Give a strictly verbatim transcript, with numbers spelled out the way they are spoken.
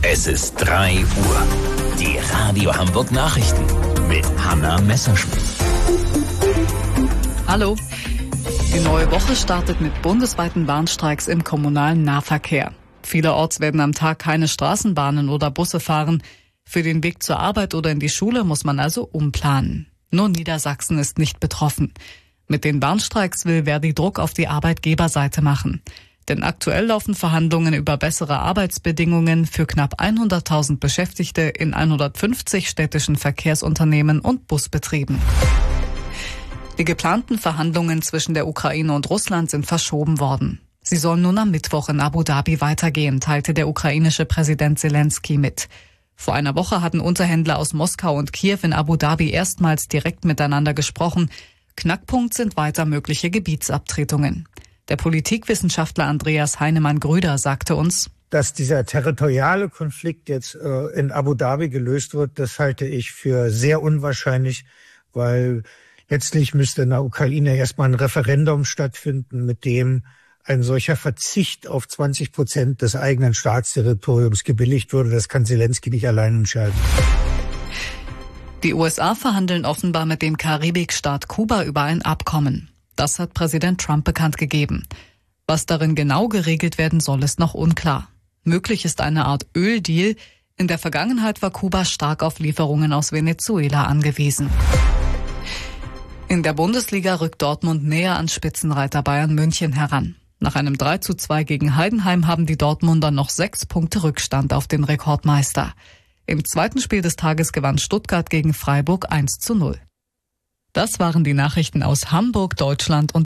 Es ist drei Uhr. Die Radio Hamburg Nachrichten mit Hanna Messerschmidt. Hallo. Die neue Woche startet mit bundesweiten Warnstreiks im kommunalen Nahverkehr. Vielerorts werden am Tag keine Straßenbahnen oder Busse fahren. Für den Weg zur Arbeit oder in die Schule muss man also umplanen. Nur Niedersachsen ist nicht betroffen. Mit den Warnstreiks will Verdi Druck auf die Arbeitgeberseite machen. Denn aktuell laufen Verhandlungen über bessere Arbeitsbedingungen für knapp hunderttausend Beschäftigte in hundertfünfzig städtischen Verkehrsunternehmen und Busbetrieben. Die geplanten Verhandlungen zwischen der Ukraine und Russland sind verschoben worden. Sie sollen nun am Mittwoch in Abu Dhabi weitergehen, teilte der ukrainische Präsident Zelensky mit. Vor einer Woche hatten Unterhändler aus Moskau und Kiew in Abu Dhabi erstmals direkt miteinander gesprochen. Knackpunkt sind weiter mögliche Gebietsabtretungen. Der Politikwissenschaftler Andreas Heinemann-Grüder sagte uns, dass dieser territoriale Konflikt jetzt äh, in Abu Dhabi gelöst wird, das halte ich für sehr unwahrscheinlich, weil letztlich müsste in der Ukraine erstmal ein Referendum stattfinden, mit dem ein solcher Verzicht auf zwanzig Prozent des eigenen Staatsterritoriums gebilligt würde. Das kann Zelensky nicht allein entscheiden. Die U S A verhandeln offenbar mit dem Karibikstaat Kuba über ein Abkommen. Das hat Präsident Trump bekannt gegeben. Was darin genau geregelt werden soll, ist noch unklar. Möglich ist eine Art Öldeal. In der Vergangenheit war Kuba stark auf Lieferungen aus Venezuela angewiesen. In der Bundesliga rückt Dortmund näher an Spitzenreiter Bayern München heran. Nach einem drei zu zwei gegen Heidenheim haben die Dortmunder noch sechs Punkte Rückstand auf den Rekordmeister. Im zweiten Spiel des Tages gewann Stuttgart gegen Freiburg eins zu null. Das waren die Nachrichten aus Hamburg, Deutschland und